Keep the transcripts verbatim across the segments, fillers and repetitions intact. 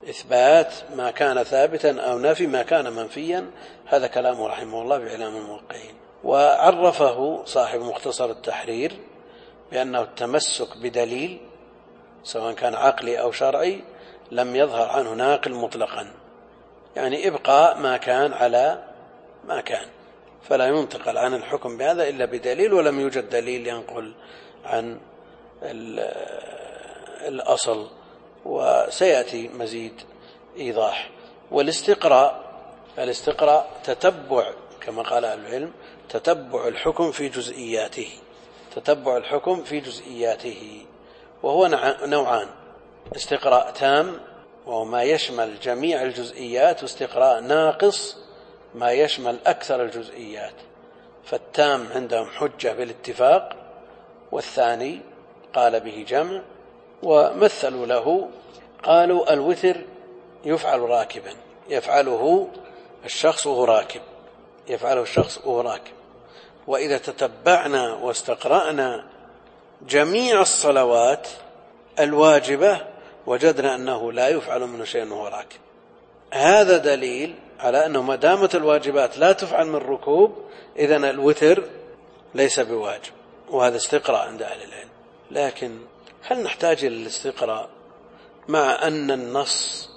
إثبات ما كان ثابتا أو نفي ما كان منفيا. هذا كلامه رحمه الله بإعلام الموقعين. وعرفه صاحب مختصر التحرير بأنه التمسك بدليل سواء كان عقلي أو شرعي لم يظهر عنه ناقل مطلقا، يعني إبقاء ما كان على ما كان، فلا ينتقل عن الحكم بهذا إلا بدليل، ولم يوجد دليل ينقل عن الأصل. وسيأتي مزيد إيضاح. والاستقراء الاستقراء تتبع كما قال أهل العلم تتبع الحكم في جزئياته تتبع الحكم في جزئياته وهو نوعان: استقراء تام وهو ما يشمل جميع الجزئيات، واستقراء ناقص ما يشمل أكثر الجزئيات. فالتام عندهم حجة بالاتفاق، والثاني قال به جمع. ومثلوا له قالوا الوتر يفعل راكبا، يفعله الشخص وهو راكب يفعله الشخص وهو راكب وإذا تتبعنا واستقرأنا جميع الصلوات الواجبة وجدنا أنه لا يفعل منه شيء وهو راكب. هذا دليل على أنه ما دامت الواجبات لا تفعل من ركوب إذن الوتر ليس بواجب، وهذا استقراء عند أهل العلم. لكن هل نحتاج إلى الاستقراء مع أن النص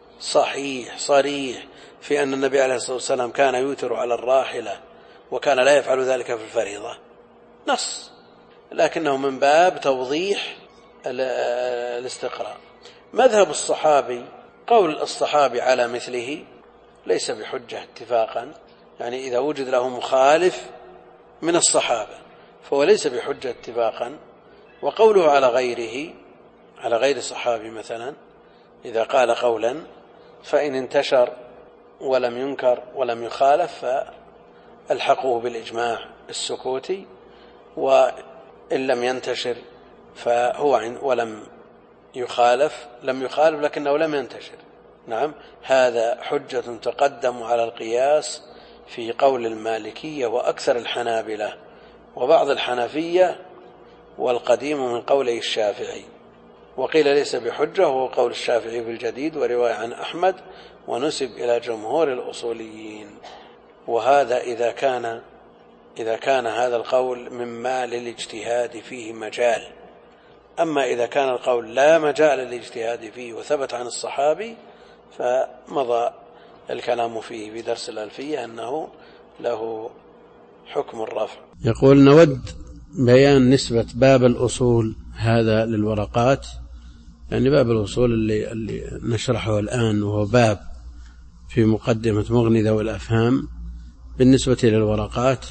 صحيح صريح في أن النبي عليه الصلاة والسلام كان يوتر على الراحلة وكان لا يفعل ذلك في الفريضة؟ نص، لكنه من باب توضيح الاستقراء. مذهب الصحابي قول الصحابي على مثله ليس بحجة اتفاقا، يعني إذا وجد له مخالف من الصحابة فهو ليس بحجة اتفاقا. وقوله على غيره على غير الصحابي مثلا إذا قال قولا فإن انتشر ولم ينكر ولم يخالف فالحقه بالإجماع السكوتي، وإن لم ينتشر فهو ولم يخالف لم يخالف لكنه لم ينتشر. نعم، هذا حجة تقدم على القياس في قول المالكية وأكثر الحنابلة وبعض الحنفية والقديم من قوله الشافعي. وقيل ليس بحجة هو قول الشافعي في الجديد ورواية عن أحمد ونسب إلى جمهور الأصوليين. وهذا إذا كان إذا كان هذا القول مما للاجتهاد فيه مجال. أما إذا كان القول لا مجال للاجتهاد فيه وثبت عن الصحابي فمضى الكلام فيه في درس الألفية أنه له حكم الرفع. يقول: نود بيان نسبة باب الأصول هذا للورقات، يعني باب الأصول اللي, اللي نشرحه الآن وهو باب في مقدمة مغني ذوي الأفهام بالنسبة للورقات،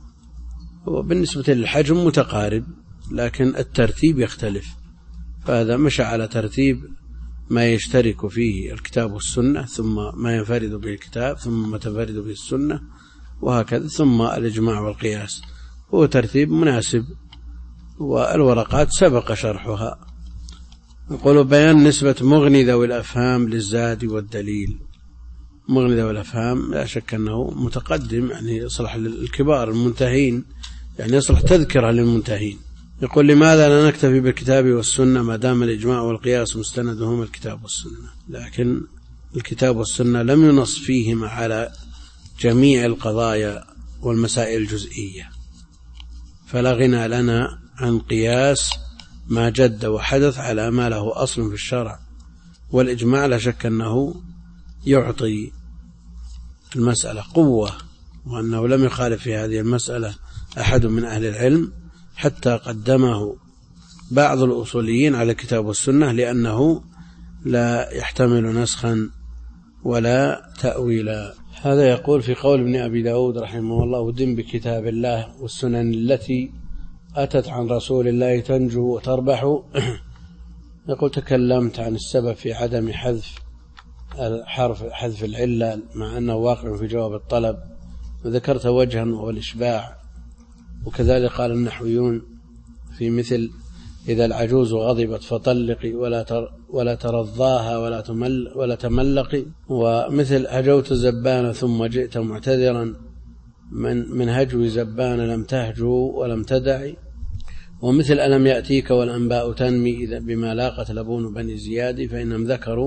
وبالنسبة للحجم متقارب لكن الترتيب يختلف. فهذا مشى على ترتيب ما يشترك فيه الكتاب والسنة، ثم ما ينفرد به الكتاب، ثم ما تنفرد به السنة، وهكذا، ثم الإجماع والقياس. هو ترتيب مناسب، والورقات سبق شرحها. يقول: بيان نسبة مغني ذوي الأفهام للزاد والدليل. مغني ذوي الأفهام لا شك أنه متقدم، يعني يصلح للكبار المنتهين، يعني يصلح تذكرة للمنتهين. يقول: لماذا لا نكتفي بالكتاب والسنة ما دام الإجماع والقياس مستندهما الكتاب والسنة؟ لكن الكتاب والسنة لم ينص فيهما على جميع القضايا والمسائل الجزئية، فلا غنى لنا عن قياس ما جد وحدث على ما له أصل في الشرع. والإجماع لا شك أنه يعطي المسألة قوة، وأنه لم يخالف في هذه المسألة أحد من أهل العلم حتى قدمه بعض الأصوليين على الكتاب والسنة، لأنه لا يحتمل نسخا ولا تأويلا. هذا يقول في قول ابن أبي داود رحمه الله: ودم بكتاب الله والسنن التي أتت عن رسول الله تنجو وتربح. يقول: تكلمت عن السبب في عدم حذف حرف حذف العلة مع أنه واقع في جواب الطلب، وذكرت وجها وهو الإشباع. وكذلك قال النحويون في مثل: إذا العجوز غضبت فطلقي ولا تر ولا ترضاها ولا تمل ولا تملقي. ومثل: هجوت زبان ثم جئت معتذرا من من هجو زبان لم تهجو ولم تدعي. ومثل: ألم يأتيك والأنباء تنمي إذا بما لاقت لبون بني زياد فإنهم ذكروا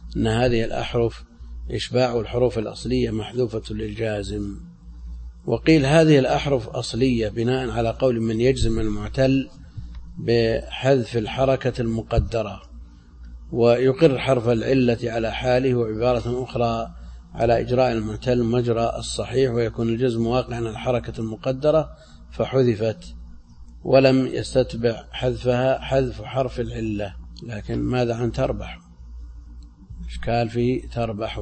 أن هذه الأحرف إشباع الحروف الأصلية محذوفة للجازم. وقيل هذه الأحرف أصلية بناء على قول من يجزم المعتل بحذف الحركة المقدرة، ويقر حرف العلة على حاله، وعبارة أخرى على إجراء المعتل مجرى الصحيح، ويكون الجزم واقعا على الحركة المقدرة فحذفت، ولم يستتبع حذفها حذف حرف العلة. لكن ماذا عن تربح؟ إشكال في تربح.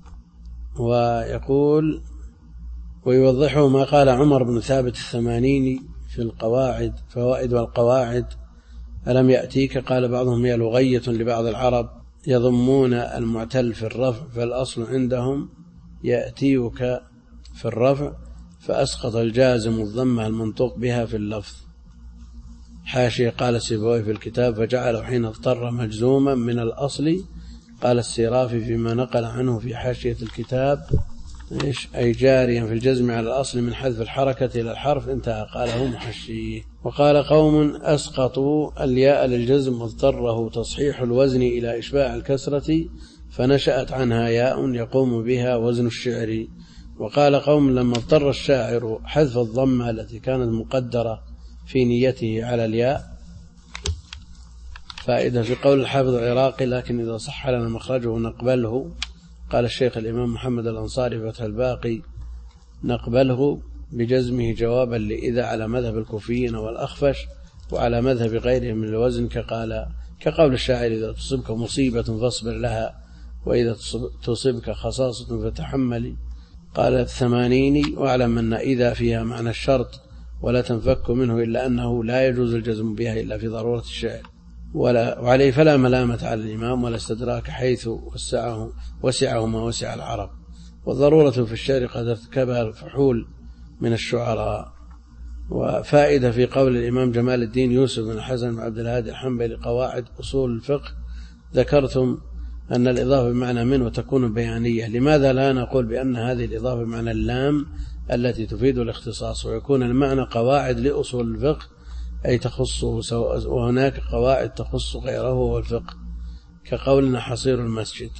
ويقول ويوضحه ما قال عمر بن ثابت الثمانيني في القواعد فوائد والقواعد: ألم يأتيك؟ قال بعضهم هي لغية لبعض العرب يضمون المعتل في الرفع، فالأصل عندهم يأتيك في الرفع، فأسقط الجازم الضمة المنطوق بها في اللفظ. حاشية قال السيبوي في الكتاب: فجعله حين اضطر مجزوما من الأصل. قال السيرافي فيما نقل عنه في حاشية الكتاب: أي جاريا في الجزم على الأصل من حذف الحركة إلى الحرف، انتهى. قاله محشيه. وقال قوم: أسقطوا الياء للجزم واضطره تصحيح الوزن إلى إشباع الكسرة، فنشأت عنها ياء يقوم بها وزن الشعر. وقال قوم: لما اضطر الشاعر حذف الضمة التي كانت مقدرة في نيته على الياء. فائدة في قول الحافظ العراقي: لكن إذا صح لنا مخرجه نقبله. قال الشيخ الإمام محمد الأنصاري فتح الباقي: نقبله بجزمه جوابا لإذا على مذهب الكوفيين والأخفش، وعلى مذهب غيرهم من الوزن، كقال كقول الشاعر: إذا تصبك مصيبة فاصبر لها، وإذا تصبك خصاصة فتحملي. قال الثمانيني: واعلم أن إذا فيها معنى الشرط ولا تنفك منه، إلا أنه لا يجوز الجزم بها إلا في ضرورة الشعر، ولا وعليه فلا ملامة على الإمام ولا استدراك، حيث وسعه وسعه ما وسع العرب، والضرورة في الشعر قد ارتكبها الفحول من الشعراء. وفائدة في قول الإمام جمال الدين يوسف بن حسن بن عبد الهادي الحنبلي: قواعد أصول الفقه ذكرتم أن الإضافة بمعنى من وتكون بيانية، لماذا لا نقول بأن هذه الإضافة بمعنى اللام التي تفيد الاختصاص، ويكون المعنى قواعد لأصول الفقه أي تخصه، وهناك قواعد تخص غيره والفقه، كقولنا حصير المسجد.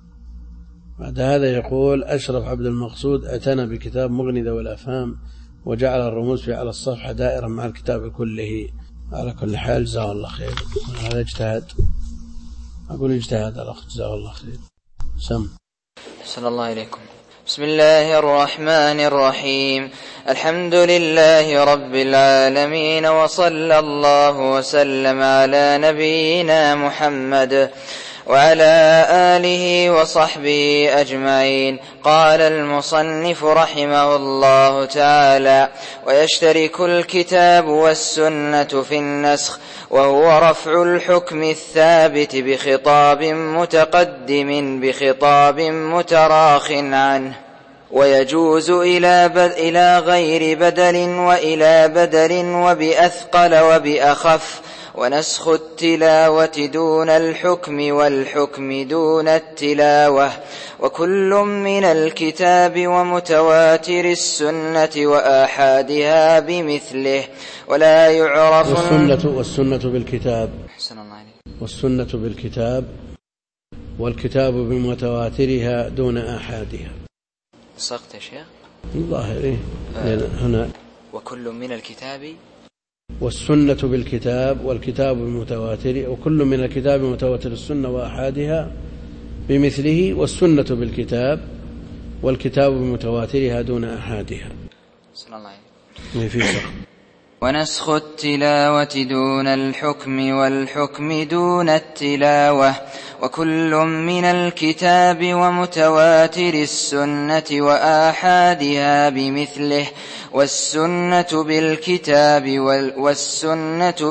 بعد هذا يقول أشرف عبد المقصود: اعتنى بكتاب مغني ذوي الأفهام، وجعل الرموز في على الصفحة دائرة مع الكتاب كله. على كل حال جزاه الله خير. هذا اجتهاد، أقول اجتهاد الأخ، جزاه الله خير. سم. أحسن الله إليكم. بسم الله الرحمن الرحيم. الحمد لله رب العالمين، وصلى الله وسلم على نبينا محمد وعلى آله وصحبه أجمعين. قال المصنف رحمه الله تعالى: ويشترك الكتاب والسنة في النسخ، وهو رفع الحكم الثابت بخطاب متقدم بخطاب متراخ عنه، ويجوز إلى, إلى غير بدل وإلى بدل وبأثقل وبأخف، ونسخ التلاوة دون الحكم والحكم دون التلاوة، وكل من الكتاب ومتواتر السنة وآحادها بمثله، ولا يعرف والسنة, والسنة بالكتاب أحسن الله عليك. والسنة بالكتاب والكتاب بمتواترها دون آحادها. صغت يا شيخ الظاهر إيه؟ آه. هنا وكل من الكتاب والسنة بالكتاب والكتاب بمتواتر، وكل من الكتاب متواتر السنة وآحادها بمثله، والسنة بالكتاب والكتاب بمتواترها دون آحادها. صلى الله عليه وسلم. ونسخ التلاوة دون الحكم والحكم دون التلاوة، وكل من الكتاب ومتواتر السنة وآحادها بمثله، والسنة بالكتاب والسنة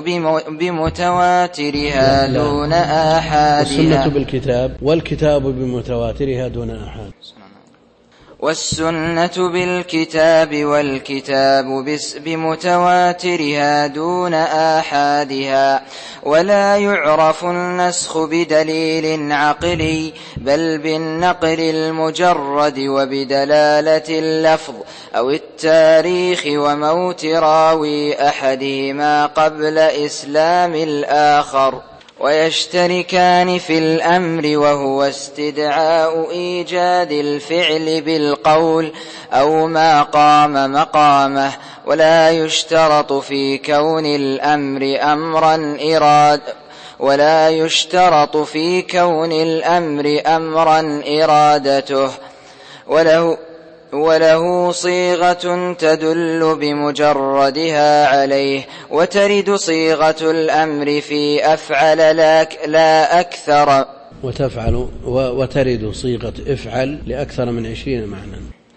بمتواترها دون آحادها. والسنة بالكتاب والكتاب بمتواترها دون آحاد. والسنة بالكتاب والكتاب بمتواترها دون آحادها، ولا يعرف النسخ بدليل عقلي، بل بالنقل المجرد وبدلالة اللفظ أو التاريخ وموت راوي أحدهما قبل إسلام الآخر. ويشتركان في الأمر وهو استدعاء إيجاد الفعل بالقول أو ما قام مقامه، ولا يشترط في كون الأمر أمرا إراد ولا يشترط في كون الأمر أمرا إرادته، وله وله صيغة تدل بمجردها عليه، وترد صيغة الأمر في أفعل لا أكثر وتفعل وترد صيغة افعل لأكثر من عشرين معنى.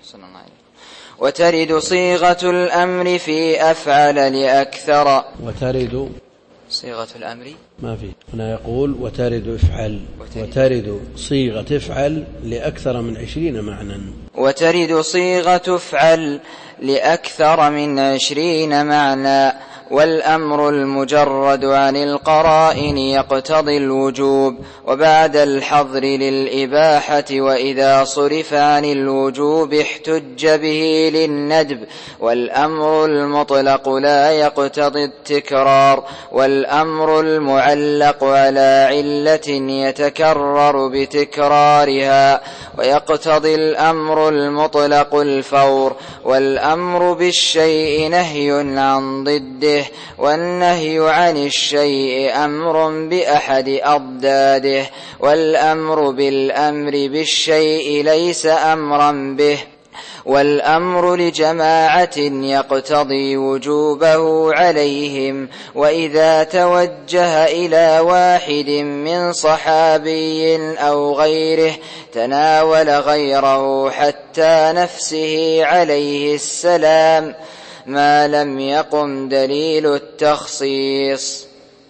وترد صيغة الأمر في أفعل لأكثر وترد صيغة الأمر ما في هنا يقول وترد افعل وترد, وترد صيغة افعل لأكثر من عشرين معنى. وترد صيغة افعل لأكثر من عشرين معنى. والأمر المجرد عن القرائن يقتضي الوجوب وبعد الحظر للإباحة، وإذا صرف عن الوجوب احتج به للندب. والأمر المطلق لا يقتضي التكرار، والأمر المعلق على علة يتكرر بتكرارها، ويقتضي الأمر المطلق الفور. والأمر بالشيء نهي عن ضده، والنهي عن الشيء أمر بأحد أضداده. والأمر بالأمر بالشيء ليس أمرا به. والأمر لجماعة يقتضي وجوبه عليهم، وإذا توجه إلى واحد من صحابي أو غيره تناول غيره حتى نفسه عليه السلام ما لم يقم دليل التخصيص.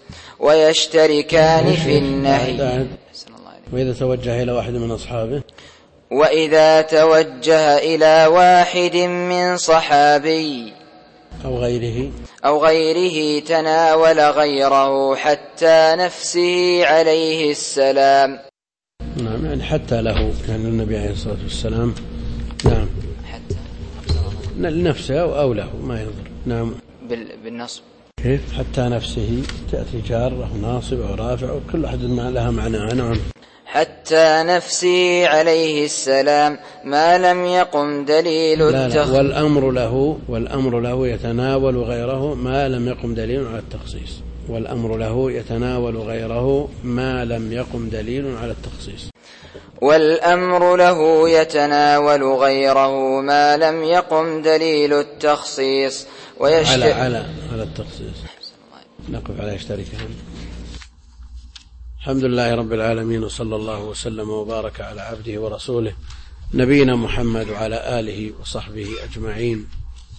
ويشتركان في النهي. وإذا توجه إلى واحد من أصحابه وإذا توجه إلى واحد من صحابي أو غيره أو غيره تناول غيره حتى نفسه عليه السلام. نعم، يعني حتى له، يعني النبي عليه الصلاة والسلام نعم حتى لنفسه أو له ما ينظر. نعم بالنصب كيف حتى نفسه تأتي جار أو ناصب أو رافع وكل أحد ما لها معنى. نعم حتى نفسه عليه السلام ما لم يقم دليل التخصيص. والأمر له والأمر له يتناول غيره ما لم يقم دليل على التخصيص. والأمر له يتناول غيره ما لم يقم دليل على التخصيص. والأمر له يتناول غيره ما لم يقم دليل التخصيص. ويشت... على على على التخصيص نقف على يشتركهم. الحمد لله رب العالمين، وصلى الله وسلم وبارك على عبده ورسوله نبينا محمد وعلى آله وصحبه أجمعين.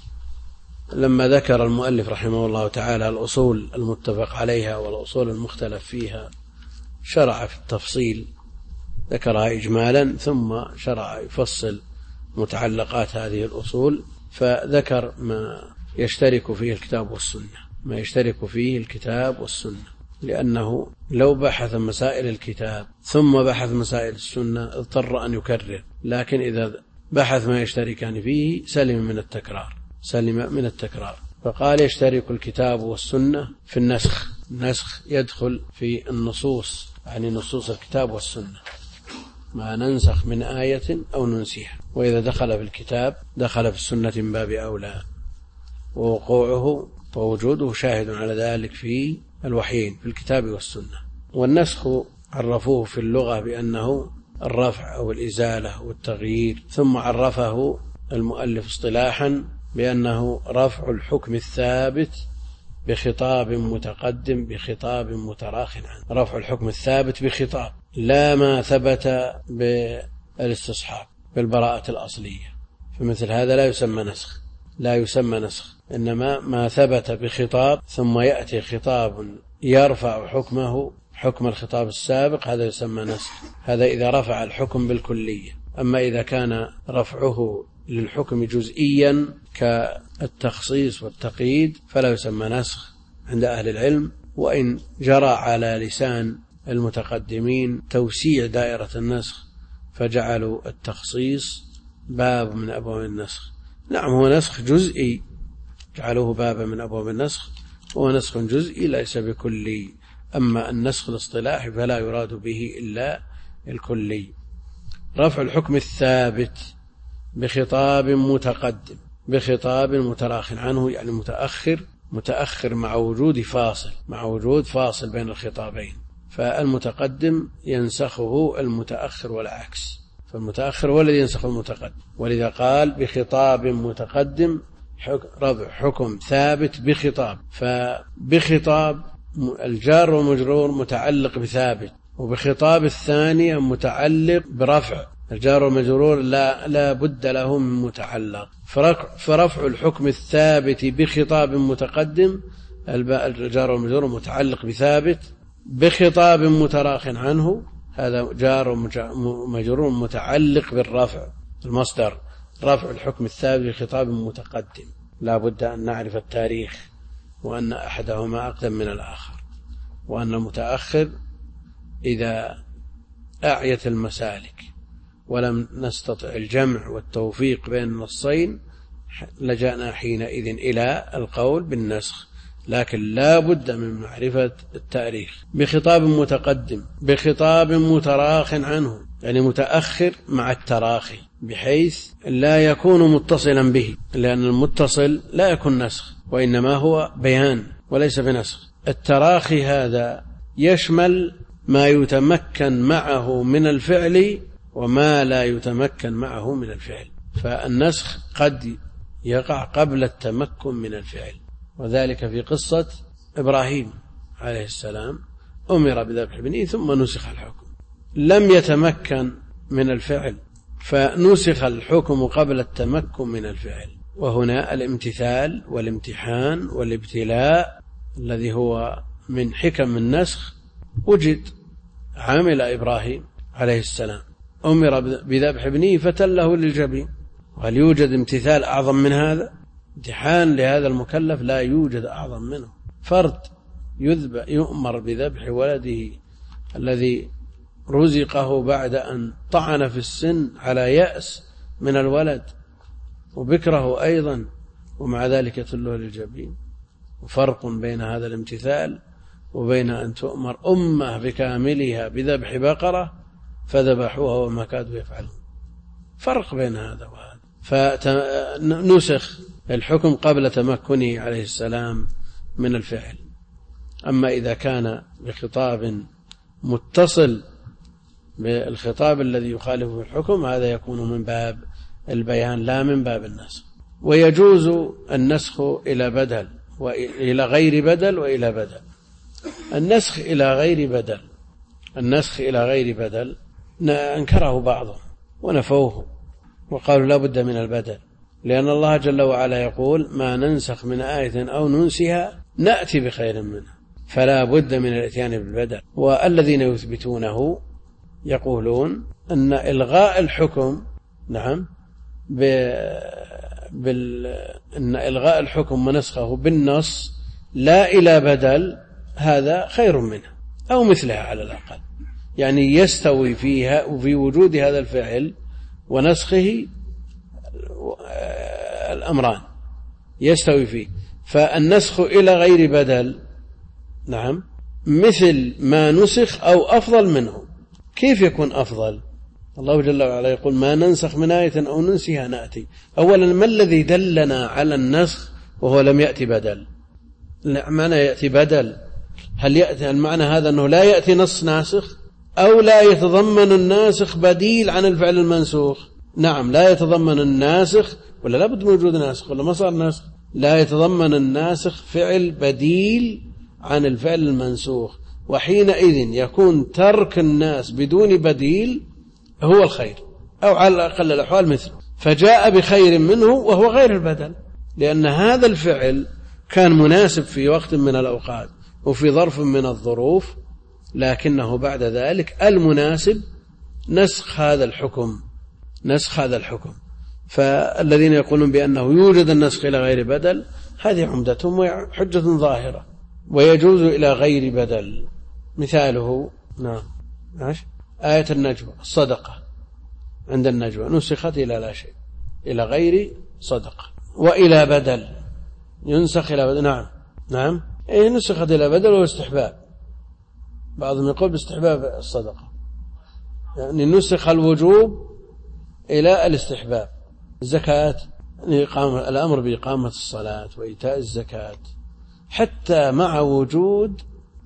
لما ذكر المؤلف رحمه الله تعالى الأصول المتفق عليها والأصول المختلف فيها شرع في التفصيل، ذكرها إجمالا ثم شرع يفصل متعلقات هذه الأصول، فذكر ما يشترك فيه الكتاب والسنة ما يشترك فيه الكتاب والسنة لأنه لو بحث مسائل الكتاب ثم بحث مسائل السنة اضطر أن يكرر، لكن إذا بحث ما يشتركان فيه سلم من التكرار سلم من التكرار فقال يشترك الكتاب والسنة في النسخ. النسخ يدخل في النصوص، يعني نصوص الكتاب والسنة، ما ننسخ من آية أو ننسيها، وإذا دخل في الكتاب دخل في السنة من باب أولى، ووقوعه ووجوده شاهد على ذلك في الوحيين في الكتاب والسنة. والنسخ عرفوه في اللغة بأنه الرفع أو الإزالة والتغيير، ثم عرفه المؤلف اصطلاحا بأنه رفع الحكم الثابت بخطاب متقدم بخطاب متراخ عنه. رفع الحكم الثابت بخطاب، لا ما ثبت بالاستصحاب بالبراءة الأصلية، فمثل هذا لا يسمى نسخ لا يسمى نسخ إنما ما ثبت بخطاب ثم يأتي خطاب يرفع حكمه حكم الخطاب السابق، هذا يسمى نسخ. هذا إذا رفع الحكم بالكلية. أما إذا كان رفعه للحكم جزئيا كالتخصيص والتقييد فلا يسمى نسخ عند أهل العلم، وإن جرى على لسان المتقدمين توسيع دائرة النسخ فجعلوا التخصيص باب من أبواب النسخ. نعم هو نسخ جزئي، جعلوه بابا من أبواب النسخ، هو نسخ جزئي ليس بكلي، أما النسخ الاصطلاحي فلا يراد به إلا الكلي. رفع الحكم الثابت بخطاب متقدم بخطاب متراخ عنه، يعني متأخر متأخر مع وجود فاصل مع وجود فاصل بين الخطابين، فالمتقدم ينسخه المتأخر والعكس، فالمتأخر هو الذي ينسخ المتقدم. ولذا قال بخطاب متقدم رفع حكم ثابت بخطاب، فبخطاب الجار والمجرور متعلق بثابت، وبخطاب الثانية متعلق برفع، الجار والمجرور لا, لا بد له من متعلق. فرفع الحكم الثابت بخطاب متقدم الجار والمجرور متعلق بثابت، بخطاب متراخ عنه هذا جار ومجرور متعلق بالرفع، المصدر رفع الحكم الثابت بخطاب متقدم. لا بد أن نعرف التاريخ، وأن أحدهما أقدم من الآخر، وأن المتأخر إذا أعيت المسالك ولم نستطع الجمع والتوفيق بين النصين لجأنا حينئذ إلى القول بالنسخ، لكن لا بد من معرفة التاريخ. بخطاب متقدم بخطاب متراخ عنه، يعني متأخر مع التراخي، بحيث لا يكون متصلا به، لأن المتصل لا يكون نسخ وإنما هو بيان وليس بنسخ. التراخي هذا يشمل ما يتمكن معه من الفعل وما لا يتمكن معه من الفعل، فالنسخ قد يقع قبل التمكن من الفعل، وذلك في قصة إبراهيم عليه السلام أمر بذبح ابنه ثم نسخ الحكم، لم يتمكن من الفعل فنسخ الحكم قبل التمكن من الفعل. وهنا الامتثال والامتحان والابتلاء الذي هو من حكم النسخ وجد. عمل إبراهيم عليه السلام أمر بذبح ابنه فتله للجبين، وهل يوجد امتثال أعظم من هذا؟ امتحان لهذا المكلف لا يوجد أعظم منه. فرد يؤمر بذبح ولده الذي رزقه بعد أن طعن في السن على يأس من الولد وبكره أيضا، ومع ذلك يتله للجبين. وفرق بين هذا الامتثال وبين أن تؤمر أمة بكاملها بذبح بقرة فذبحوها وما كادوا يفعلون، فرق بين هذا وهذا. فنسخ الحكم قبل تمكنه عليه السلام من الفعل. أما إذا كان بخطاب متصل بالخطاب الذي يخالفه الحكم هذا يكون من باب البيان لا من باب النسخ. ويجوز النسخ إلى بدل وإلى غير بدل وإلى بدل. النسخ إلى غير بدل النسخ إلى غير بدل أنكره بعضهم ونفوه وقالوا لا بد من البدل، لأن الله جل وعلا يقول ما ننسخ من آية أو ننسها نأتي بخير منها، فلا بد من الاتيان بالبدل. والذين يثبتونه يقولون أن إلغاء الحكم نعم ب... بال... أن إلغاء الحكم ونسخه بالنص لا إلى بدل هذا خير منها أو مثلها على الأقل، يعني يستوي فيها وفي وجود هذا الفعل ونسخه الأمران يستوي فيه. فالنسخ إلى غير بدل نعم مثل ما نسخ أو أفضل منه. كيف يكون أفضل؟ الله جل وعلا يقول ما ننسخ من آية أو ننسها نأتي. أولا ما الذي دلنا على النسخ وهو لم يأتي بدل؟ معنى يأتي بدل هل يأتي المعنى هذا أنه لا يأتي نص ناسخ أو لا يتضمن الناسخ بديل عن الفعل المنسوخ؟ نعم لا يتضمن الناسخ، ولا لابد من وجود ناسخ ولا ما صار ناسخ؟ لا يتضمن الناسخ فعل بديل عن الفعل المنسوخ، وحينئذ يكون ترك الناس بدون بديل هو الخير أو على الأقل الأحوال مثله. فجاء بخير منه وهو غير البدل، لأن هذا الفعل كان مناسب في وقت من الأوقات وفي ظرف من الظروف، لكنه بعد ذلك المناسب نسخ هذا الحكم نسخ هذا الحكم. فالذين يقولون بأنه يوجد النسخ إلى غير بدل هذه عمدتهم وحجة ظاهرة. ويجوز إلى غير بدل مثاله نعم ماشي آية النجوى الصدقة عند النجوى نسخت إلى لا شيء إلى غير صدقة. وإلى بدل ينسخ إلى بدل نعم نعم إيه نسخت إلى بدل واستحباب بعضهم يقول باستحباب الصدقة، يعني نسخ الوجوب إلى الاستحباب. الزكاة إقامة الأمر بإقامة الصلاة وإيتاء الزكاة حتى مع وجود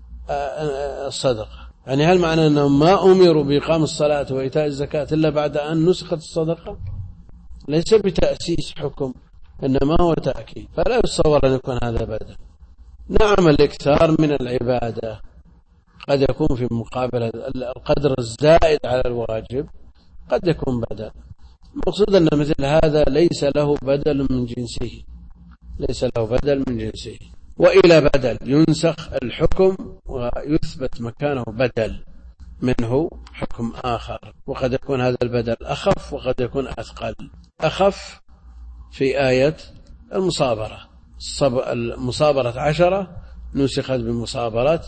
الصدقة. يعني هل معنى أنهم ما أمروا بإقام الصلاة وإيتاء الزكاة إلا بعد أن نسخت الصدقة؟ ليس بتأسيس حكم، إنما هو تأكيد، فلا يتصور أن يكون هذا بدل. نعم الإكثار من العبادة قد يكون في مقابل القدر الزائد على الواجب، قد يكون بدل. المقصود أن مثل هذا ليس له بدل من جنسه، ليس له بدل من جنسه. وإلى بدل ينسخ الحكم ويثبت مكانه بدل منه حكم آخر، وقد يكون هذا البدل أخف وقد يكون أثقل. أخف في آية المصابرة، المصابرة عشرة نسخت بمصابرة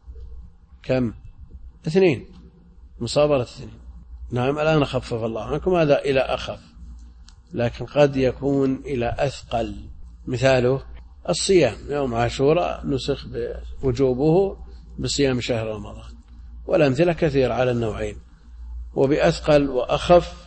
كم؟ اثنين، مصابرة اثنين. نعم الآن خفف الله عنكم، هذا إلى أخف، لكن قد يكون إلى أثقل. مثاله الصيام، يوم عاشوراء نسخ بوجوبه بصيام شهر رمضان، والأمثلة كثير على النوعين. وبأثقل وأخف،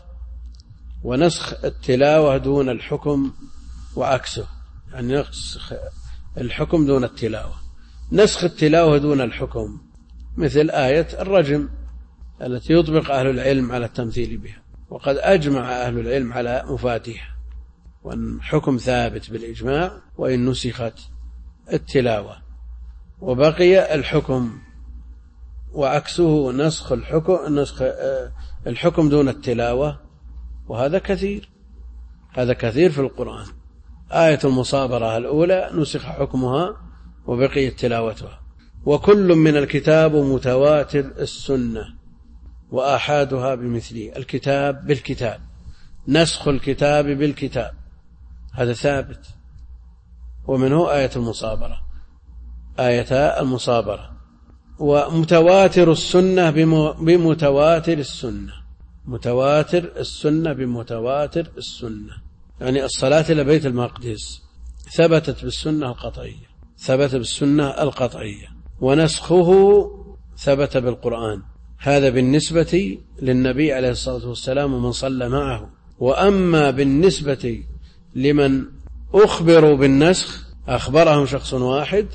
ونسخ التلاوة دون الحكم وعكسه، يعني نسخ الحكم دون التلاوة. نسخ التلاوة دون الحكم مثل آية الرجم التي يطبق أهل العلم على التمثيل بها، وقد أجمع أهل العلم على مفاتيح، وأن حكم ثابت بالإجماع وإن نسخت التلاوة، وبقي الحكم وعكسه نسخ الحكم نسخ الحكم دون التلاوة، وهذا كثير، هذا كثير في القرآن. آية المصابرة الأولى نسخ حكمها وبقي تلاوتها. وكل من الكتاب متواتر السنة وآحادها بمثله. الكتاب بالكتاب، نسخ الكتاب بالكتاب، هذا ثابت. ومنه آية المصابرة، آية المصابرة. ومتواتر السنة بمتواتر السنة، متواتر السنة بمتواتر السنة، يعني الصلاة إلى بيت المقدس ثبتت بالسنة القطعية، ثبت بالسنة القطعية. ونسخه ثبت بالقرآن، هذا بالنسبة للنبي عليه الصلاة والسلام ومن صلى معه. وأما بالنسبة لمن أخبروا بالنسخ، أخبرهم شخص واحد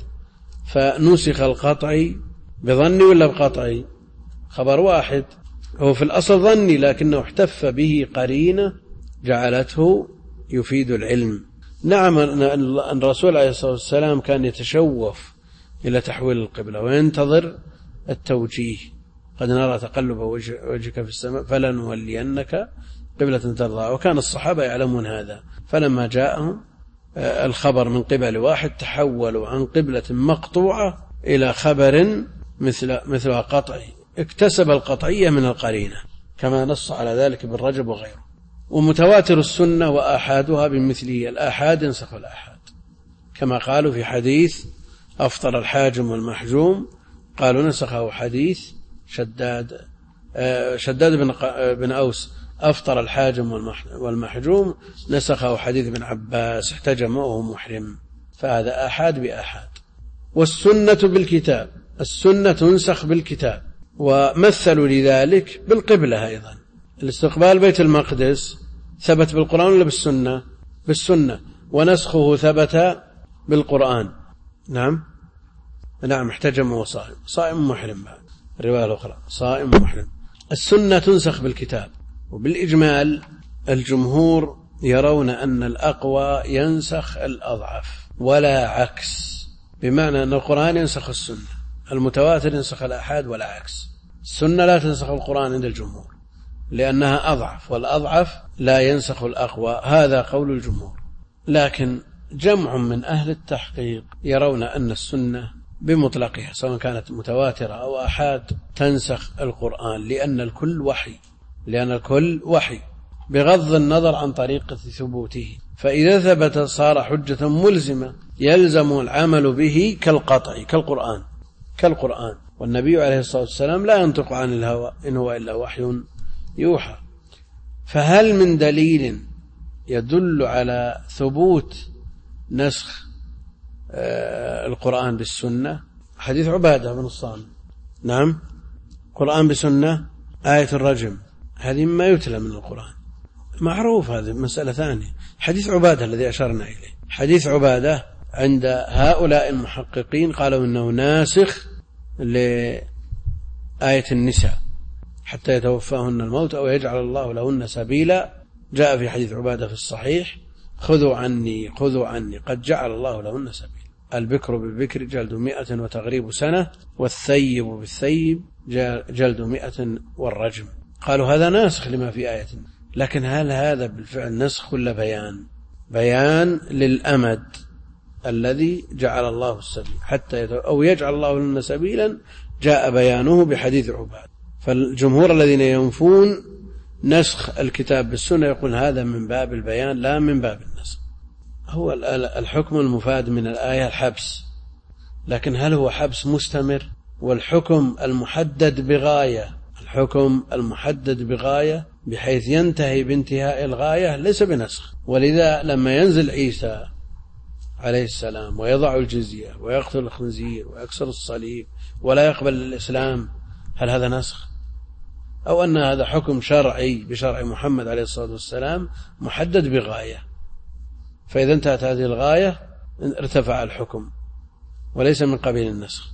فنسخ القطعي بظني ولا بقطعي؟ خبر واحد، هو في الأصل ظني لكنه احتف به قرينة جعلته يفيد العلم. نعم أن الرسول عليه الصلاة والسلام كان يتشوف إلى تحويل القبلة وينتظر التوجيه. قد نرى تقلب وجهك في السماء فلنولينك قبلة ترضى، وكان الصحابة يعلمون هذا، فلما جاءهم الخبر من قبل واحد تحولوا عن قبلة مقطوعة إلى خبر مثل مثلها قطعي، اكتسب القطعية من القرينة كما نص على ذلك ابن رجب وغيره. ومتواتر السنة وآحادها بمثله، الآحاد ينسخ الآحاد، كما قالوا في حديث أفطر الحاجم والمحجوم، قالوا نسخه حديث شداد شداد بن بن أوس، أفطر الحاجم والمحجوم، نسخه حديث ابن عباس احتجم وهو محرم، فهذا آحاد بآحاد. والسنة بالكتاب، السنة تنسخ بالكتاب، ومثلوا لذلك بالقبلة أيضا. الاستقبال بيت المقدس ثبت بالقرآن ولا بالسنة؟ بالسنة، ونسخه ثبت بالقرآن. نعم نعم احتجم وصائم، صائم محرم بعد الرواية الأخرى صائم محرم. السنة تنسخ بالكتاب. وبالإجمال الجمهور يرون أن الأقوى ينسخ الأضعف ولا عكس، بمعنى أن القرآن ينسخ السنة، المتواتر ينسخ الآحاد ولا عكس. السنة لا تنسخ القرآن عند الجمهور لأنها أضعف، والأضعف لا ينسخ الأقوى، هذا قول الجمهور. لكن جمع من أهل التحقيق يرون أن السنة بمطلقها سواء كانت متواترة أو آحاد تنسخ القرآن، لأن الكل وحي، لأن الكل وحي بغض النظر عن طريقة ثبوته. فإذا ثبت صار حجة ملزمة يلزم العمل به كالقطع، كالقرآن كالقرآن والنبي عليه الصلاة والسلام لا ينطق عن الهوى إن هو إلا وحي يوحى. فهل من دليل يدل على ثبوت نسخ القرآن بالسنة؟ حديث عبادة بن الصامت نعم. قرآن بسنة، آية الرجم هذه مما يتلى من القرآن معروف، هذه مسألة ثانية. حديث عبادة الذي أشرنا إليه، حديث عبادة عند هؤلاء المحققين قالوا إنه ناسخ لآية النساء حتى يتوفاهن الموت أو يجعل الله لهن سبيلا. جاء في حديث عبادة في الصحيح: خذوا عني خذوا عني قد جعل الله لهن سبيلا. البكر بالبكر جلد مئة وتغريب سنة، والثيب بالثيب جلد مئة والرجم. قالوا هذا ناسخ لما في آية، لكن هل هذا بالفعل نسخ ولا بيان؟ بيان للأمد الذي جعل الله السبيل حتى يتو... أو يجعل الله لنا سبيلا، جاء بيانه بحديث عباد. فالجمهور الذين ينفون نسخ الكتاب بالسنة يقول هذا من باب البيان لا من باب النسخ. هو الحكم المفاد من الآية الحبس، لكن هل هو حبس مستمر؟ والحكم المحدد بغاية، الحكم المحدد بغاية بحيث ينتهي بانتهاء الغاية ليس بنسخ. ولذا لما ينزل عيسى عليه السلام ويضع الجزية ويقتل الخنزير ويكسر الصليب ولا يقبل الإسلام، هل هذا نسخ؟ أو أن هذا حكم شرعي بشرع محمد عليه الصلاة والسلام محدد بغاية، فإذا انتهت هذه الغاية ارتفع الحكم وليس من قبيل النسخ.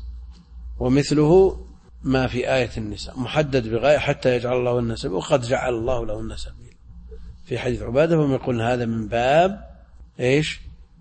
ومثله ما في آية النساء محدد بغاية حتى يجعل الله لهن سبيلا، وقد جعل الله لهن سبيلا في حديث عبادة. فهم يقولون هذا من باب إيش؟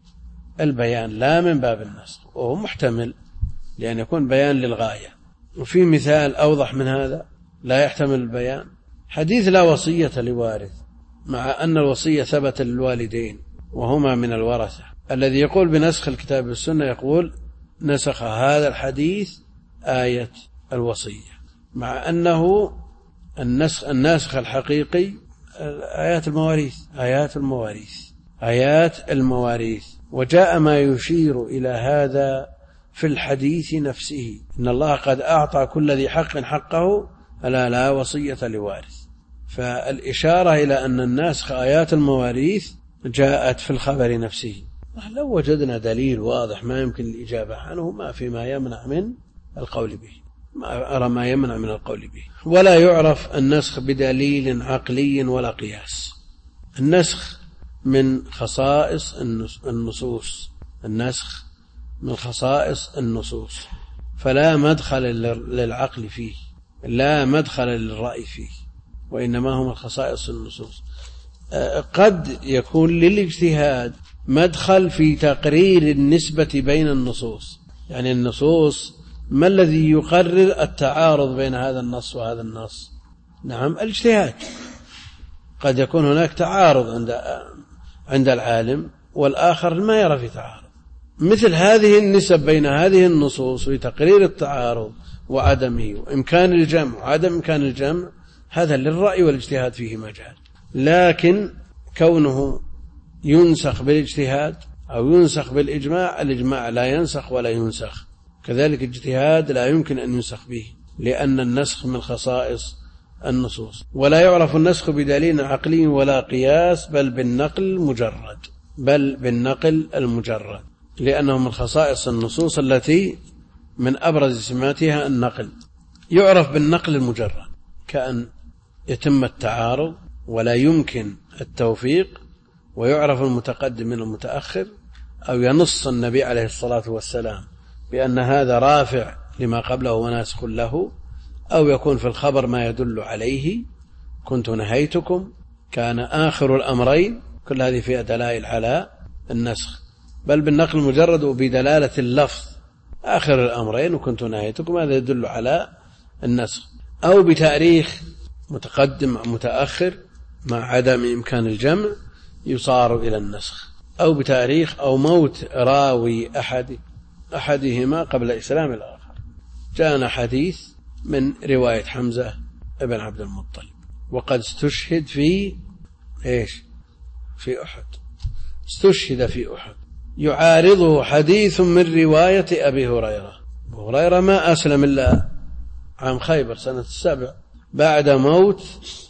البيان لا من باب النسخ، وهو محتمل لأن يكون بيان للغاية. وفي مثال أوضح من هذا لا يحتمل البيان: حديث لا وصية لوارث، مع أن الوصية ثبت للوالدين وهما من الورثة. الذي يقول بنسخ الكتاب والسنة يقول نسخ هذا الحديث آية الوصية، مع أنه النسخ الناسخ الحقيقي آيات المواريث آيات المواريث آيات المواريث وجاء ما يشير إلى هذا في الحديث نفسه: إن الله قد أعطى كل ذي حق حقه ألا لا وصية لوارث. فالإشارة إلى أن الناسخ آيات المواريث جاءت في الخبر نفسه. لو وجدنا دليل واضح ما يمكن الإجابة عنه ما في ما يمنع من القول به، ما أرى ما يمنع من القول به. ولا يعرف النسخ بدليل عقلي ولا قياس. النسخ من خصائص النصوص النسخ من خصائص النصوص فلا مدخل للعقل فيه، لا مدخل للرأي فيه، وإنما هم الخصائص النصوص. قد يكون للاجتهاد مدخل في تقرير النسبة بين النصوص، يعني النصوص ما الذي يقرر التعارض بين هذا النص وهذا النص؟ نعم الاجتهاد. قد يكون هناك تعارض عند عند العالم والآخر ما يرى في تعارض. مثل هذه النسب بين هذه النصوص في تقرير التعارض وعدمه وإمكان الجمع وعدم إمكان الجمع، هذا للرأي والاجتهاد فيه مجال. لكن كونه ينسخ بالاجتهاد أو ينسخ بالإجماع، الإجماع لا ينسخ ولا ينسخ، كذلك الاجتهاد لا يمكن أن ينسخ به، لأن النسخ من خصائص النصوص. ولا يعرف النسخ بدليل عقلي ولا قياس، بل بالنقل المجرد بل بالنقل المجرد لأنه من خصائص النصوص التي من أبرز سماتها النقل. يعرف بالنقل المجرد كأن يتم التعارض ولا يمكن التوفيق، ويعرف المتقدم من المتأخر، أو ينص النبي عليه الصلاة والسلام بأن هذا رافع لما قبله وناسخ له، أو يكون في الخبر ما يدل عليه: كنت نهيتكم، كان آخر الأمرين. كل هذه فيها دلائل على النسخ. بل بالنقل المجرد وبدلالة اللفظ آخر الأمرين وكنت نهيتكم، هذا يدل على النسخ. أو بتاريخ متقدم مع متأخر مع عدم إمكان الجمع يصار إلى النسخ. أو بتاريخ أو موت راوي أحد أحدهما قبل إسلام الآخر. جاءنا حديث من رواية حمزة ابن عبد المطلب وقد استشهد في إيش في أحد استشهد في أحد يعارضه حديث من رواية أبي هريرة. أبو هريرة ما أسلم إلا عام خيبر سنة السبع بعد موت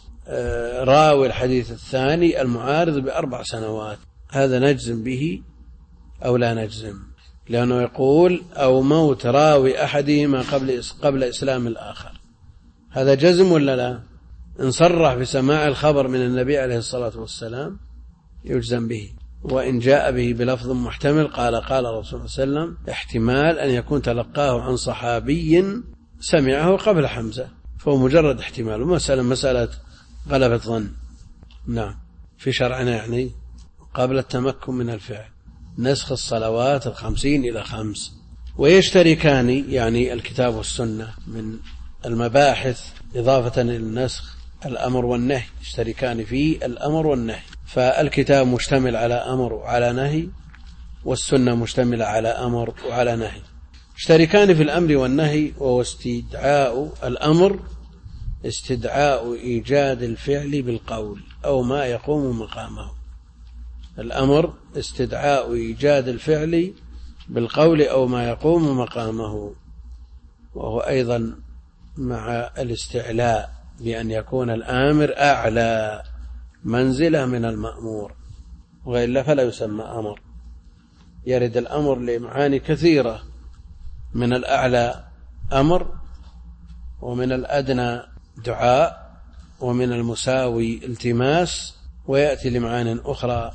راوي الحديث الثاني المعارض بأربع سنوات. هذا نجزم به أو لا نجزم؟ لأنه يقول أو موت راوي أحدهما قبل قبل إسلام الآخر، هذا جزم ولا لا؟ إن صرح بسماع الخبر من النبي عليه الصلاة والسلام يجزم به، وإن جاء به بلفظ محتمل قال قال الرسول صلى الله عليه وسلم احتمال أن يكون تلقاه عن صحابي سمعه قبل حمزة، فهو مجرد احتمال، ومسألة مسألة غلبة ظن. نعم. في شرعنا يعني قبل التمكن من الفعل نسخ الصلوات الخمسين إلى خمس. ويشتركان يعني الكتاب والسنة من المباحث إضافة إلى النسخ الأمر والنهي، يشتركان في الأمر والنهي، فالكتاب مشتمل على أمر وعلى نهي، والسنة مشتملة على أمر وعلى نهي. يشتركان في الأمر والنهي، وهو استدعاء الأمر استدعاء إيجاد الفعل بالقول أو ما يقوم مقامه. الأمر استدعاء إيجاد الفعل بالقول أو ما يقوم مقامه، وهو أيضا مع الاستعلاء بأن يكون الآمر أعلى منزلة من المأمور، وإلا فلا يسمى أمر. يرد الأمر لمعاني كثيرة، من الأعلى أمر، ومن الأدنى دعاء، ومن المساوي التماس، ويأتي لمعان أخرى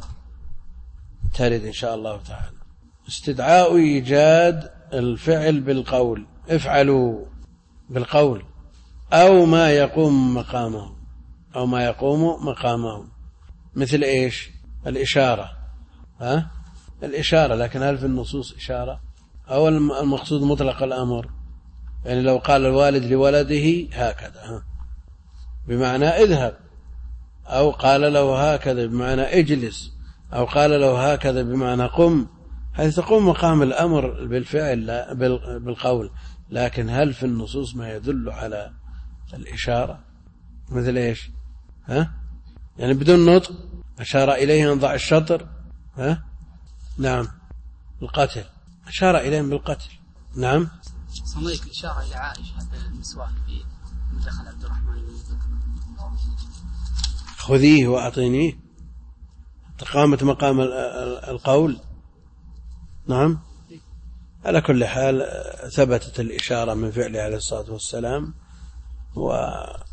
ترد إن شاء الله تعالى. استدعاء إيجاد الفعل بالقول، افعلوا بالقول أو ما يقوم مقامه، أو ما يقوم مقامه، مثل إيش؟ الإشارة، ها؟ الإشارة، لكن هل في النصوص إشارة؟ أو المقصود مطلق الأمر؟ يعني لو قال الوالد لولده هكذا، ها؟ بمعنى اذهب، أو قال له هكذا بمعنى اجلس، أو قال له هكذا بمعنى قم، هذه تقوم مقام الأمر بالفعل لا بالقول. لكن هل في النصوص ما يدل على الإشارة؟ مثل إيش؟ ها؟ يعني بدون نطق أشار إليه أن ضع الشطر، ها؟ نعم. القتل أشار إليهم بالقتل. نعم. صليك إشارة إلى عائشة بالمسواك في مدخل عبد الرحمن، خذيه وأعطينيه، تقامت مقام القول. نعم. على كل حال ثبتت الإشارة من فعله عليه الصلاة والسلام، و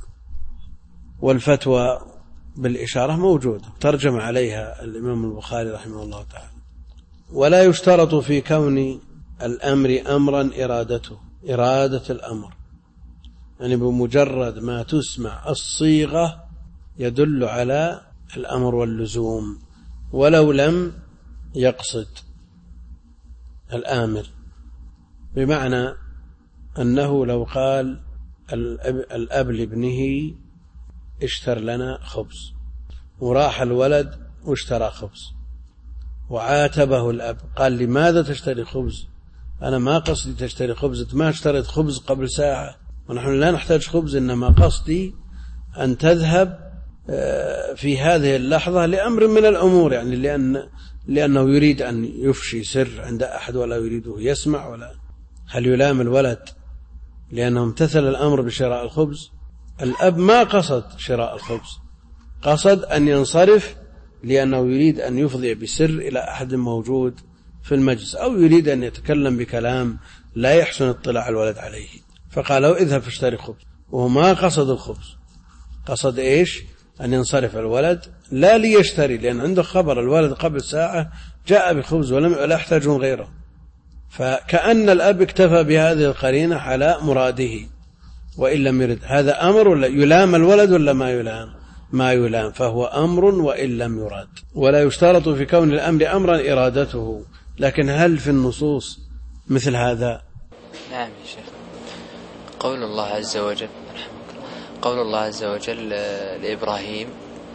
والفتوى بالإشارة موجودة، ترجم عليها الإمام البخاري رحمه الله تعالى. ولا يشترط في كون الأمر أمرا إرادته، إرادة الأمر يعني بمجرد ما تسمع الصيغة يدل على الأمر واللزوم، ولو لم يقصد الآمر. بمعنى أنه لو قال الأب لابنه اشتر لنا خبز، وراح الولد واشترى خبز، وعاتبه الأب قال لماذا تشتري خبز؟ أنا ما قصدي تشتري خبز، ما اشتريت خبز قبل ساعة، ونحن لا نحتاج خبز، إنما قصدي أن تذهب في هذه اللحظة لأمر من الأمور، يعني لأن لأنه يريد أن يفشي سر عند أحد ولا يريده يسمع. ولا هل يلام الولد لأنه امتثل الأمر بشراء الخبز؟ الأب ما قصد شراء الخبز، قصد أن ينصرف لأنه يريد أن يفضي بسر إلى أحد موجود في المجلس، أو يريد أن يتكلم بكلام لا يحسن اطلاع الولد عليه، فقال له اذهب فاشتري خبز، وهو ما قصد الخبز، قصد إيش؟ أن ينصرف الولد لا ليشتري، لأن عنده خبر الولد قبل ساعة جاء بخبز ولم لا يحتاج غيره. فكأن الأب اكتفى بهذه القرينة على مراده، وإن لم يرد. هذا أمر ولا يلام الولد ولا ما يلام؟ ما يلام، فهو أمر وإن لم يراد. ولا يشترط في كون الأمر أمرا إرادته، لكن هل في النصوص مثل هذا؟ نعم يا شيخ. قول الله عز وجل قول الله عز وجل لإبراهيم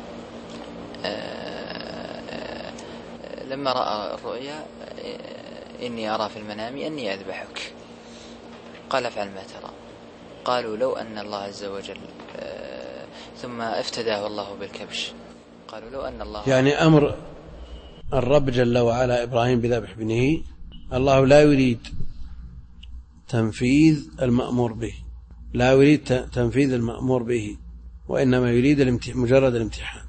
لما رأى الرؤيا إني أرى في المنام أني أذبحك، قال افعل ما ترى. قالوا لو أن الله عز وجل ثم افتداه الله بالكبش، قالوا لو أن الله يعني أمر الرب جل وعلا إبراهيم بذبح ابنه، الله لا يريد تنفيذ المأمور به، لا يريد تنفيذ المأمور به، وإنما يريد مجرد الامتحان.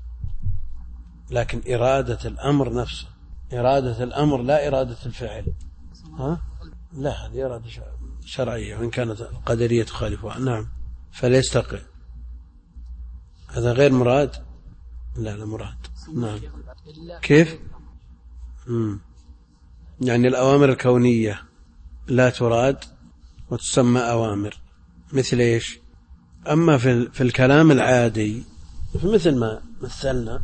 لكن إرادة الأمر نفسه، إرادة الأمر لا إرادة الفعل. ها؟ لا هذه إرادة شرعية وإن كانت القدرية تخالفها. نعم فليستقع هذا غير مراد. لا لا مراد. نعم كيف؟ مم. يعني الأوامر الكونية لا تراد وتسمى أوامر مثل إيش؟ أما في, في الكلام العادي مثل ما مثلنا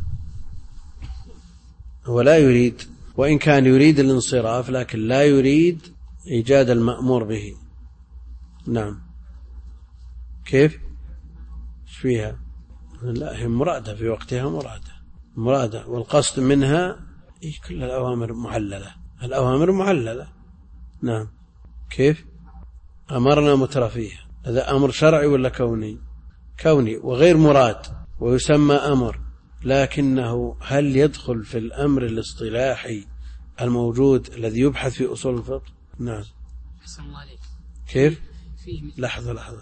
هو لا يريد، وإن كان يريد الانصراف لكن لا يريد إيجاد المأمور به. نعم كيف؟ ايش فيها؟ لا هي مرادة في وقتها مرادة مرادة والقصد منها كل الأوامر معللة. الأوامر معللة. نعم كيف؟ أمرنا مترفيه هذا أمر شرعي ولا كوني؟ كوني وغير مراد ويسمى أمر، لكنه هل يدخل في الأمر الاصطلاحي الموجود الذي يبحث في أصول الفقه؟ نعم. أحسن الله عليك. كيف؟ لحظة لحظة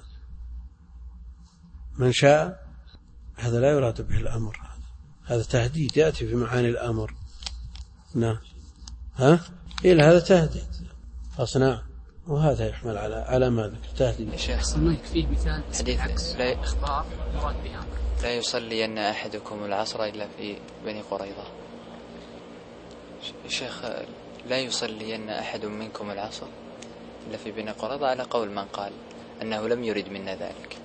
من شاء هذا لا يراد به الأمر، هذا تهديد يأتي في معاني الأمر. نعم ها إلى هذا تهديد فاصنع، وهذا يحمل على على ماذا تهديد. يا شيخ فيه مثال حديث لا إخبار مراد به أمر. لا يصلين أحدكم العصر إلا في بني قريظة. شيخ لا يصلين أحد منكم العصر إلا في بني قريظة على قول من قال أنه لم يرد منا ذلك.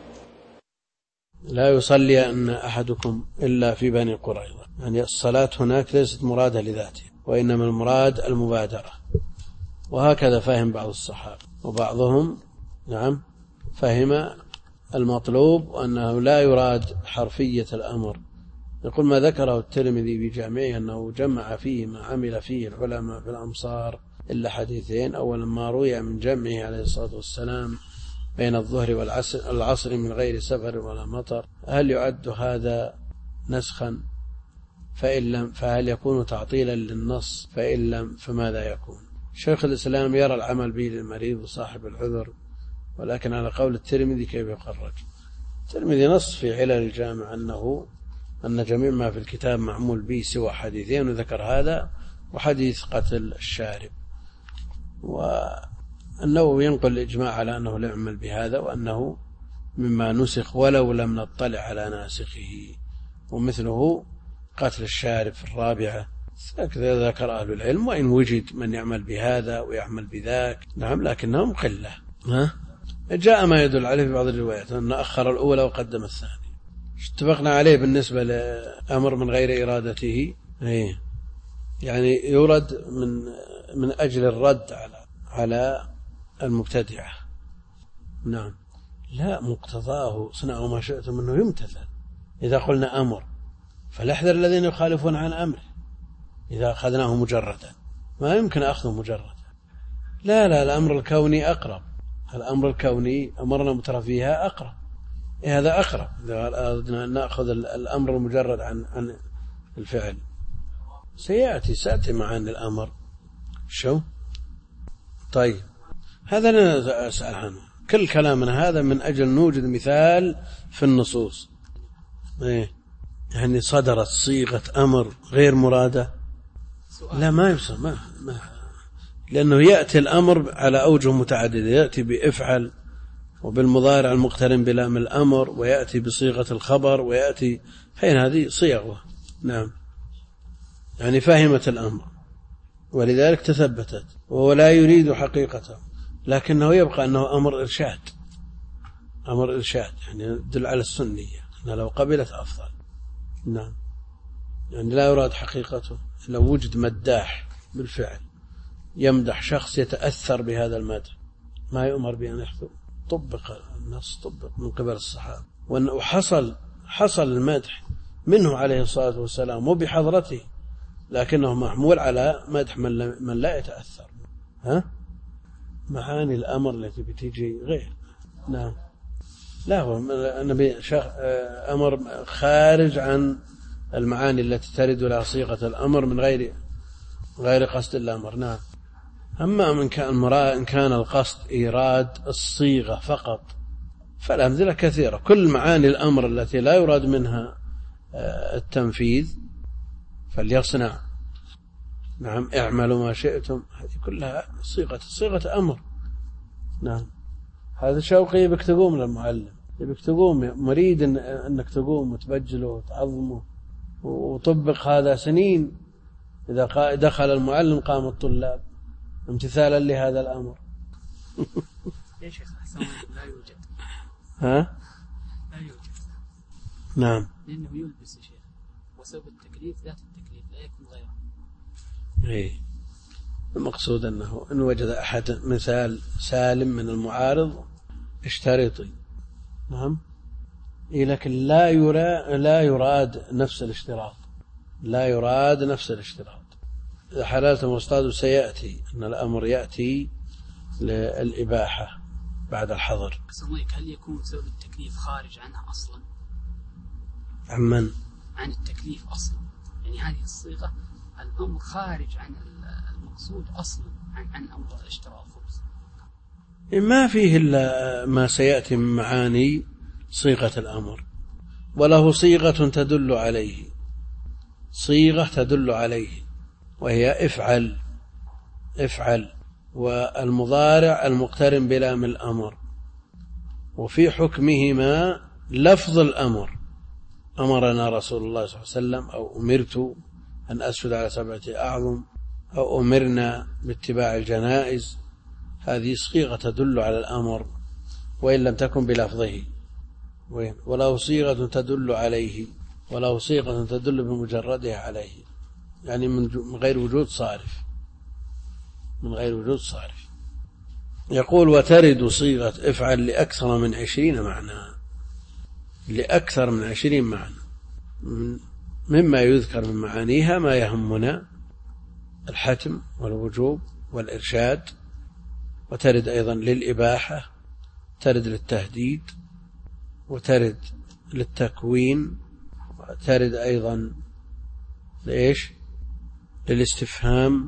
لا يصلي أن أحدكم إلا في بني قريظة، يعني الصلاة هناك ليست مرادة لذاته وإنما المراد المبادرة، وهكذا فهم بعض الصحابة وبعضهم نعم فهم المطلوب وأنه لا يراد حرفية الأمر. يقول ما ذكره الترمذي بجامعه أنه جمع فيه ما عمل فيه العلماء في الأمصار إلا حديثين. أولا ما روي من جمعه عليه الصلاة والسلام بين الظهر والعصر العصر من غير سفر ولا مطر، هل يعد هذا نسخا؟ فإن لم فهل يكون تعطيلا للنص؟ فإن لم فماذا يكون؟ شيخ الإسلام يرى العمل به للمريض وصاحب العذر، ولكن على قول الترمذي كيف يخرج؟ الترمذي نص في علل الجامع أنه أن جميع ما في الكتاب معمول به سوى حديثين، وذكر هذا وحديث قتل الشارب. والنووي ينقل الإجماع على أنه لا يعمل بهذا وأنه مما نسخ ولو لم نطلع على ناسخه، ومثله قتل الشارب في الرابعة. هكذا ذكر أهل العلم، وإن وجد من يعمل بهذا ويعمل بذاك نعم لكنهم قلة. ها؟ جاء ما يدل عليه في بعض الروايات أن أخر الأولى وقدم الثانية. اتفقنا عليه بالنسبة لأمر من غير إرادته، إيه يعني يرد من من أجل الرد على على المبتدعة. نعم لا مقتضاه صنعوا ما شئتم منه يمتثل. إذا قلنا أمر فليحذر الذين يخالفون عن أمره، إذا أخذناه مجردا ما يمكن أخذه مجردا. لا لا الأمر الكوني أقرب، الأمر الكوني أمرنا مترفيها أقرب، إيه هذا أقرب إذا أردنا أن نأخذ الأمر المجرد عن عن الفعل. سيأتي سأتي معاني الأمر شو طيب هذا أنا أسأل عنه. كل كلامنا هذا من أجل نوجد مثال في النصوص، إيه يعني صدرت صيغة أمر غير مرادة لا ما يصير ما, ما لأنه يأتي الأمر على أوجه متعددة، يأتي بإفعل وبالمضارع المقترن بلام الأمر، ويأتي بصيغة الخبر، ويأتي حين هذه صيغة نعم يعني فهمت الأمر ولذلك تثبتت، وهو لا يريد حقيقته لكنه يبقى أنه أمر إرشاد، أمر إرشاد يعني يدل على السنية أنه لو قبلت أفضل. نعم يعني لا يراد حقيقته. لو وجد مداح بالفعل يمدح شخص يتأثر بهذا المدح ما يؤمر بأن يحفظ، طبق النص طبق من قبل الصحابة، وحصل حصل المدح منه عليه الصلاة والسلام وبحضرته، لكنه محمول على مدح من, من لا يتأثر. ها معاني الأمر التي بتيجي غير. نعم لا هو النبي أمر خارج عن المعاني التي ترد إلى صيغة الأمر من غير غير قصد الأمر. نعم أما من كان مراد إن كان القصد إيراد الصيغة فقط فالأمثلة كثيرة. كل معاني الأمر التي لا يراد منها التنفيذ فليصنع. نعم اعملوا ما شئتم، هذه كلها صيغة صيغة أمر. نعم هذا شوقي يبك تقوم للمعلم، يبك تقوم، مريد إن أنك تقوم وتبجله وتعظمه وطبق هذا سنين. إذا دخل المعلم قام الطلاب امتثالا لهذا الأمر. يا شيخ أحسن لا يوجد. ها؟ لا يوجد. نعم. لأنه يلبس يا شيخ، وسبب التكليف ذات التكليف لا يكون غيره. إيه. المقصود أنه إن وجد أحد مثال سالم من المعارض اشترطي. نعم. إيه لكن لا يراد لا يراد نفس الاشتراط، لا يراد نفس الاشتراط. إذا حللت المصطاد سيأتي أن الأمر يأتي للإباحة بعد الحظر. أصلاً هل يكون سبب التكليف خارج عنها أصلا؟ عمن؟ عن التكليف أصلا، يعني هذه الصيغة الأمر خارج عن المقصود أصلا، عن عن أمر الاشتراط. ما فيه إلا ما سيأتي من معاني صيغة الأمر، وله صيغة تدل عليه، صيغة تدل عليه وهي افعل افعل، والمضارع المقترن بلام الأمر، وفي حكمهما لفظ الأمر، أمرنا رسول الله صلى الله عليه وسلم، أو أمرت أن أسجد على سبعة أعظم، أو أمرنا باتباع الجنائز. هذه صيغة تدل على الأمر وإن لم تكن بلفظه، وله صيغة تدل عليه، وله صيغة تدل بمجردها عليه، يعني من غير وجود صارف، من غير وجود صارف. يقول وترد صيغة افعل لأكثر من عشرين معنى، لأكثر من عشرين معنى. مما يذكر من معانيها ما يهمنا: الحتم والوجوب والإرشاد، وترد أيضا للإباحة، ترد للتهديد، وترد للتكوين، وترد أيضا لإيش؟ للاستفهام،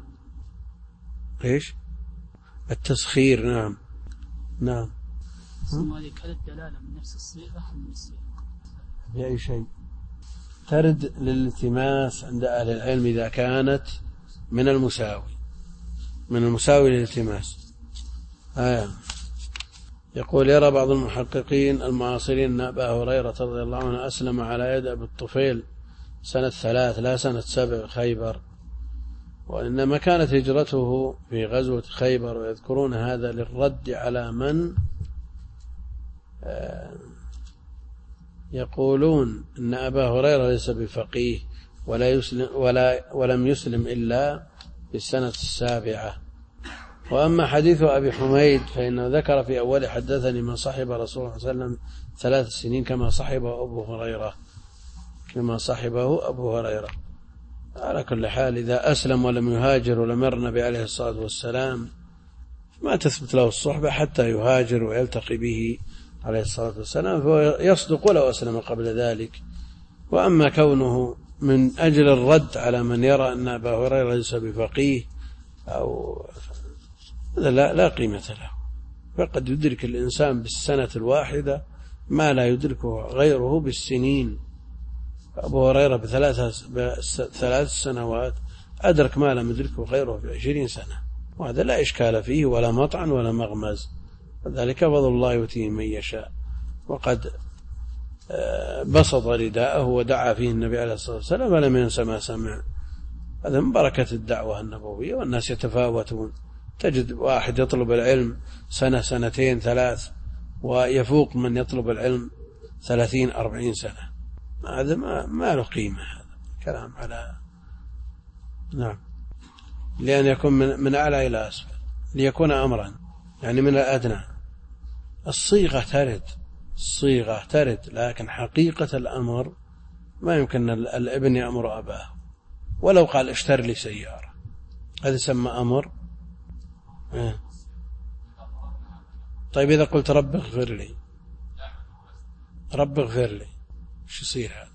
إيش؟ التسخير. نعم نعم. ثم هذه كانت دلالة من نفس الصيغة من السياق بأي شيء؟ ترد للالتماس عند أهل العلم إذا كانت من المساوي، من المساوي للالتماس. آه. يقول يرى بعض المحققين المعاصرين أن أبا هريرة رضي الله عنه أسلم على يد أبي الطفيل سنة ثلاث لا سنة سبع خيبر، وإنما كانت هجرته في غزوة خيبر، ويذكرون هذا للرد على من يقولون أن أبا هريرة ليس بفقيه ولا يسلم ولا ولم يسلم إلا في السنة السابعة. وأما حديث أبي حميد فإنه ذكر في أول حدثني من صحب رسول الله صلى الله عليه وسلم ثلاث سنين كما صحبه أبو هريرة، كما صحبه أبو هريرة. على كل حال إذا أسلم ولم يهاجر ولم ير النبي عليه الصلاة والسلام ما تثبت له الصحبة حتى يهاجر ويلتقي به عليه الصلاة والسلام، فهو يصدق ولو أسلم قبل ذلك. وأما كونه من أجل الرد على من يرى أن أبا هريرة ليس بفقيه أو لا, لا قيمة له، فقد يدرك الإنسان بالسنة الواحدة ما لا يدركه غيره بالسنين. أبو هريرة بثلاث بثلاث سنوات أدرك ما لم يدركه غيره بعشرين سنة، وهذا لا إشكال فيه ولا مطعن ولا مغمز، وذلك فضل الله يؤتيه من يشاء. وقد بسط رداءه ودعا فيه النبي عليه الصلاة والسلام ولم ينس ما سمع. هذا من بركة الدعوة النبوية، والناس يتفاوتون، تجد واحد يطلب العلم سنة سنتين ثلاث، ويفوق من يطلب العلم ثلاثين أربعين سنة. هذا ما, ما له قيمة، هذا كلام على نعم، لأن يكون من, من أعلى إلى أسفل، ليكون أمرا يعني من الأدنى. الصيغة ترد، الصيغة ترد، لكن حقيقة الأمر ما يمكن الابن يأمر أباه ولو قال اشتر لي سيارة، هذا يسمى أمر. اه. طيب إذا قلت رب اغفر لي، رب اغفر لي، شو يصير هذا؟